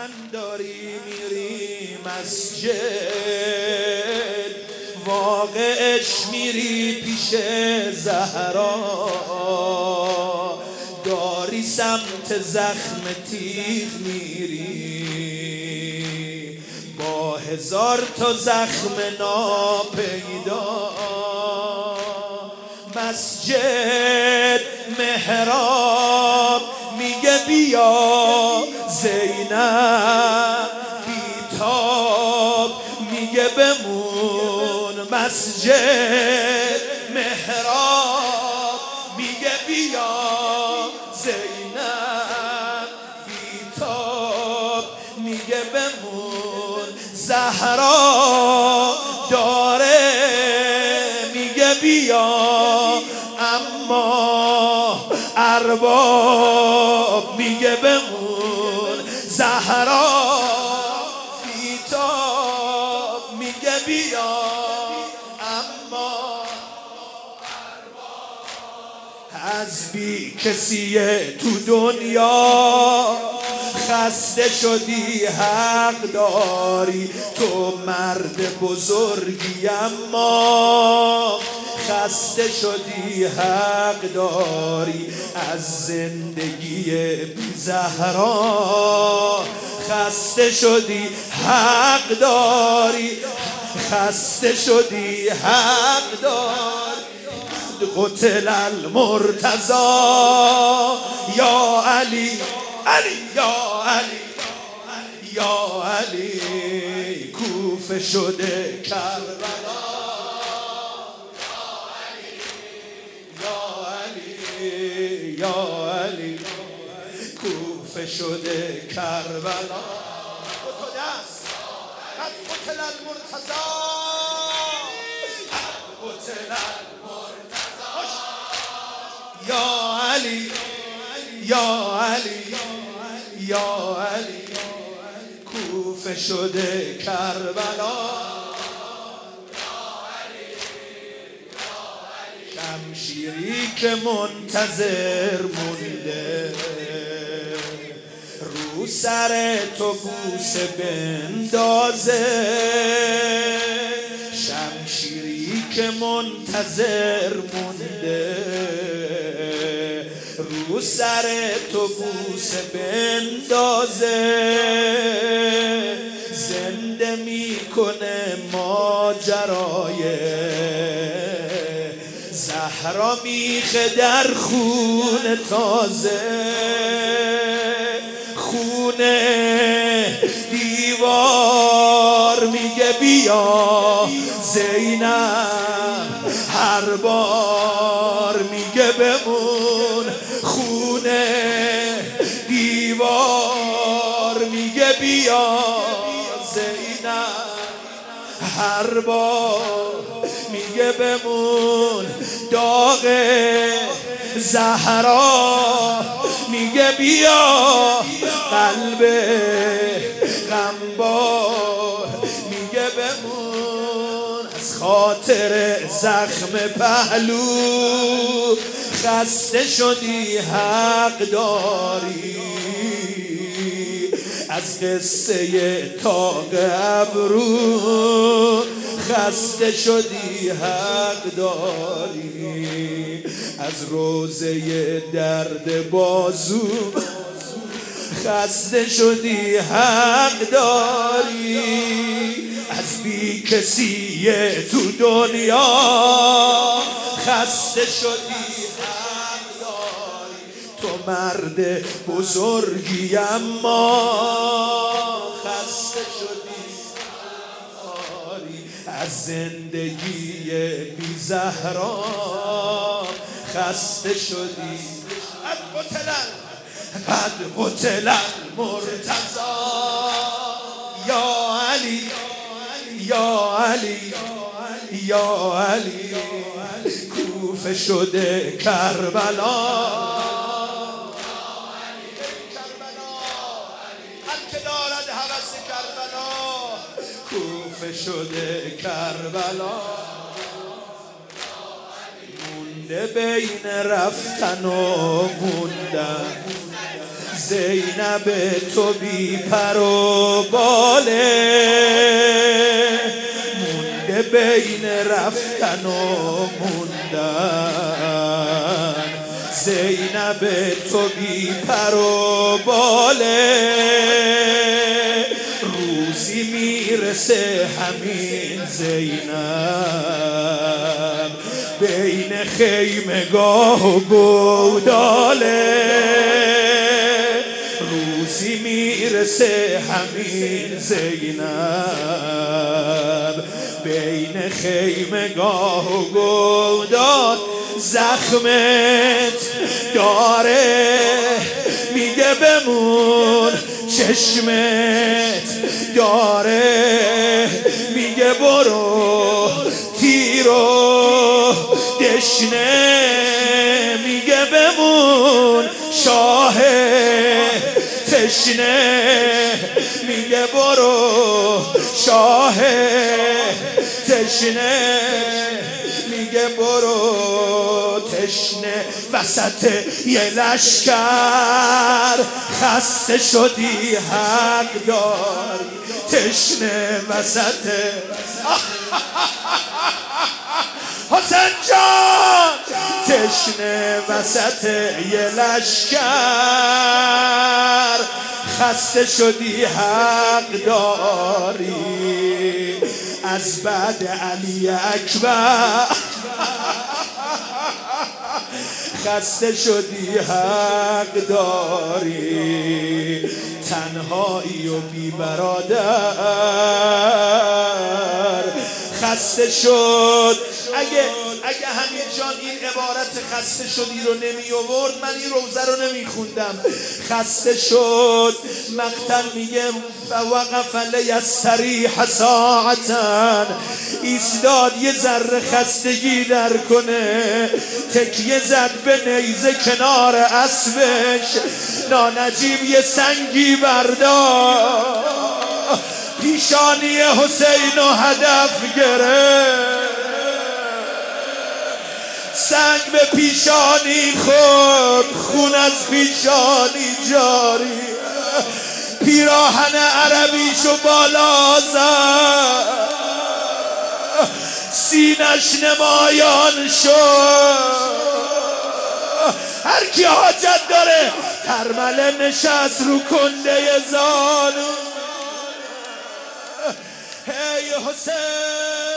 داری میری مسجد، واقعش میری پیش زهرا، داری سمت زخم تیغ میری با 1000 تا زخم ناپیدا. مسجد محراب میگه بیا زینب، بیتاب میگه بمون. مسجد محراب میگه بیا زینب، بیتاب میگه بمون. زهرا داره میگه بیا، اما ارباب میگه بمون. زهرا بیتاب میگه بیا، اما از بی کسیه تو دنیا خسته شدی حق داری. تو مرد بزرگی اما خسته شدی حق داری. از زندگی بی زهرا خسته شدی حق داری، خسته شدی حق داری. قتل المرتضی یا علی، علی یا علی، یا علی کوفه شده کربلا. یا علی، یا علی کوفه شده کربلا. قتل المرتضی، قتل یا علی، یا علی، یا علی کوفه شده کربلا. شمشیری که منتظر مونده رو سر تو بوسه بندازه. شمشیری که منتظر مونده رو سر تو بوسه بندازه. زنده میکنه ماجرای زهرا میخه در خون تازه. خونه دیوار میگه بیا زینب، هر بار میگه بمون. خونه دیوار میگه بیا زینب، هر بار میگه بمون. داغ زهرا میگه بیا، قلب غمبار میگه بمون. از خاطر زخم پهلو خسته شدی حق داری. از قصه تاق ابرو خسته شدی حق داری. از روزه درد بازو خسته شدی حق داری. از بی کسی تو دنیا خسته شدی حق داری. تو مرد بزرگی اما خسته شدی داری. از زندگی بی زهرا خسته شدی. قد قتل المرتضی یا علی، یا علی، یا علی کوفه شده کربلا. هر که دارد هوس کربلا کوفه شده کربلا. مونده بین رفتن و موندن، زینب تو بی پر و باله، مونده بین رفتن و موندن. زینب تو بی پر و باله، روزی میرسه همین زینب بین خیمگاه و گوداله. روزی میرسه همین زینب بین خیمگاه و گودال. زخمت داره میگه بمون، چشمت داره میگه برو، تیرو دشنه میگه بمون، شاه تشنه میگه برو، شاه تشنه میگه برو. تشنه وسط یه لشکر، خسته شدی حق داری. تشنه وسط حسین جان، تشنه وسط یه لشکر، خسته شدی حق داری. از بعد علی اکبر خسته شدی حق داری. تنهایی و بی برادر خسته شد. اگه همین جان این عبارت خسته شدی رو نمی آورد، من این روزه رو نمی خوندم. خسته شد مقتل میگه فوقف لیستریح ساعتا، ایستاد یه ذره خستگی در کنه، تکیه زد به نیزه کنار اسبش. نانجیب یه سنگی برداشت، پیشانی حسین رو هدف گرفت. سنگ به پیشانی خورد، خون از پیشانی جاری. پیراهن عربیشو بالا زد، سینش نمایان شد. هر کی حاجت داره کربله نشست رو کنده زانو. هی حسین